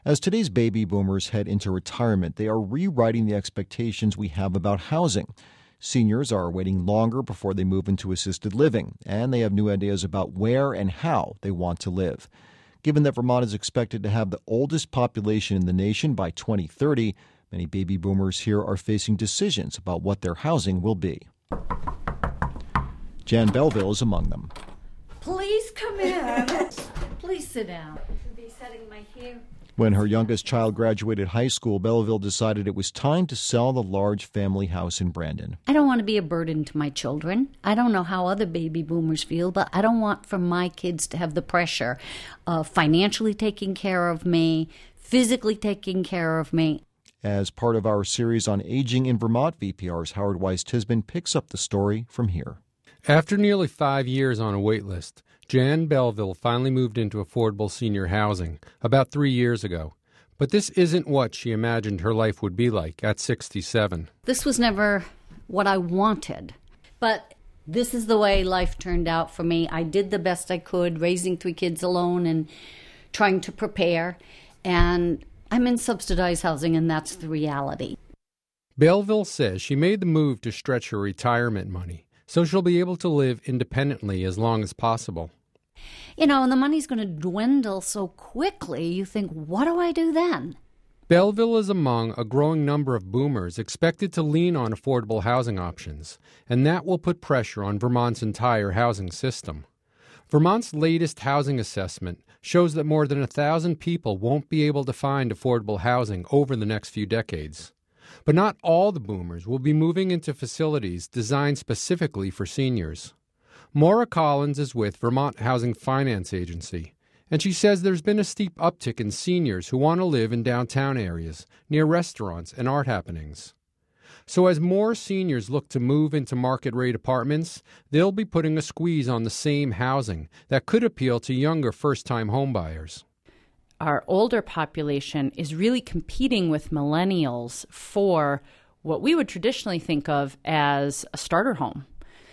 As today's baby boomers head into retirement, they are rewriting the expectations we have about housing. Seniors are waiting longer before they move into assisted living, and they have new ideas about where and how they want to live. Given that Vermont is expected to have the oldest population in the nation by 2030, many baby boomers here are facing decisions about what their housing will be. Jan Belleville is among them. Please come in. Please sit down. I'll be setting my hair. When her youngest child graduated high school, Belleville decided it was time to sell the large family house in Brandon. I don't want to be a burden to my children. I don't know how other baby boomers feel, but I don't want for my kids to have the pressure of financially taking care of me, physically taking care of me. As part of our series on aging in Vermont, VPR's Howard Weiss-Tisman picks up the story from here. After nearly 5 years on a wait list, Jan Belleville finally moved into affordable senior housing about 3 years ago. But this isn't what she imagined her life would be like at 67. This was never what I wanted, but this is the way life turned out for me. I did the best I could, raising 3 kids alone and trying to prepare, and I'm in subsidized housing, and that's the reality. Belleville says she made the move to stretch her retirement money, so she'll be able to live independently as long as possible. You know, and the money's going to dwindle so quickly, you think, what do I do then? Belleville is among a growing number of boomers expected to lean on affordable housing options, and that will put pressure on Vermont's entire housing system. Vermont's latest housing assessment shows that more than 1,000 people won't be able to find affordable housing over the next few decades. But not all the boomers will be moving into facilities designed specifically for seniors. Maura Collins is with Vermont Housing Finance Agency, and she says there's been a steep uptick in seniors who want to live in downtown areas, near restaurants and art happenings. So as more seniors look to move into market-rate apartments, they'll be putting a squeeze on the same housing that could appeal to younger first-time homebuyers. Our older population is really competing with millennials for what we would traditionally think of as a starter home.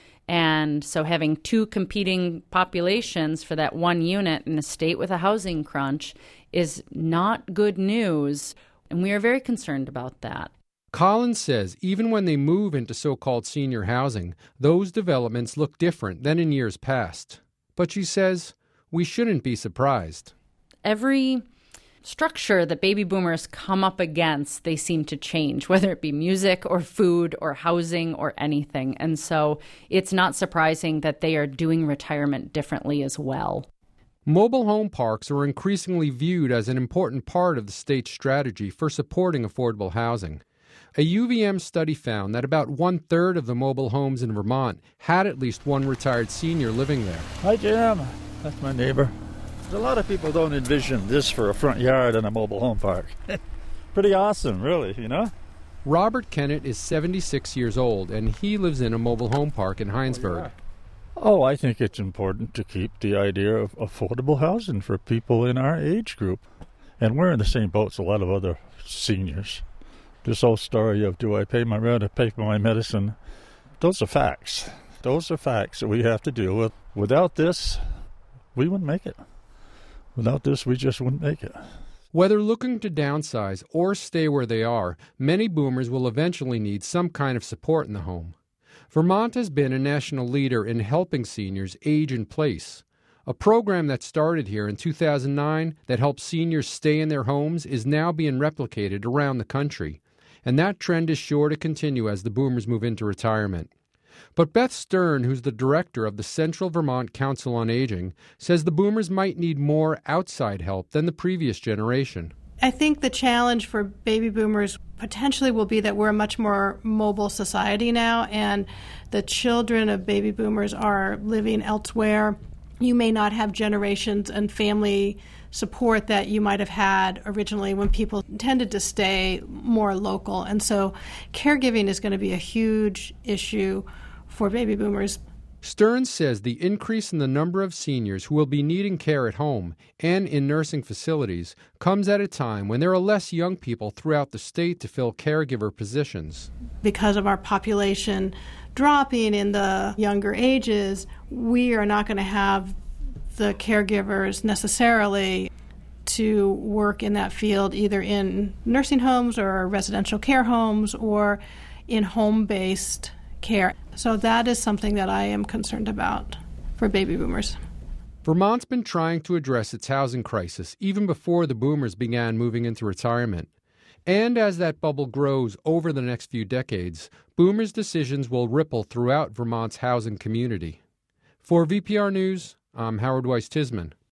And so having 2 competing populations for that one unit in a state with a housing crunch is not good news, and we are very concerned about that. Collins says even when they move into so-called senior housing, those developments look different than in years past. But she says we shouldn't be surprised. Every structure that baby boomers come up against, they seem to change, whether it be music or food or housing or anything. And so it's not surprising that they are doing retirement differently as well. Mobile home parks are increasingly viewed as an important part of the state's strategy for supporting affordable housing. A UVM study found that about 1/3 of the mobile homes in Vermont had at least one retired senior living there. Hi, Jim. That's my neighbor. A lot of people don't envision this for a front yard and a mobile home park. Pretty awesome, really, you know? Robert Kennett is 76 years old, and he lives in a mobile home park in Heinsberg. Oh, I think it's important to keep the idea of affordable housing for people in our age group. And we're in the same boat as a lot of other seniors. This whole story of do I pay my rent or pay for my medicine, those are facts. Those are facts that we have to deal with. Without this, we wouldn't make it. Without this, we just wouldn't make it. Whether looking to downsize or stay where they are, many boomers will eventually need some kind of support in the home. Vermont has been a national leader in helping seniors age in place. A program that started here in 2009 that helps seniors stay in their homes is now being replicated around the country. And that trend is sure to continue as the boomers move into retirement. But Beth Stern, who's the director of the Central Vermont Council on Aging, says the boomers might need more outside help than the previous generation. I think the challenge for baby boomers potentially will be that we're a much more mobile society now, and the children of baby boomers are living elsewhere. You may not have generations and family support that you might have had originally when people tended to stay more local. And so caregiving is going to be a huge issue for baby boomers. Stern says the increase in the number of seniors who will be needing care at home and in nursing facilities comes at a time when there are less young people throughout the state to fill caregiver positions. Because of our population dropping in the younger ages, we are not going to have the caregivers necessarily to work in that field, either in nursing homes or residential care homes or in home-based care. So that is something that I am concerned about for baby boomers. Vermont's been trying to address its housing crisis even before the boomers began moving into retirement. And as that bubble grows over the next few decades, boomers' decisions will ripple throughout Vermont's housing community. For VPR News, I'm Howard Weiss-Tisman.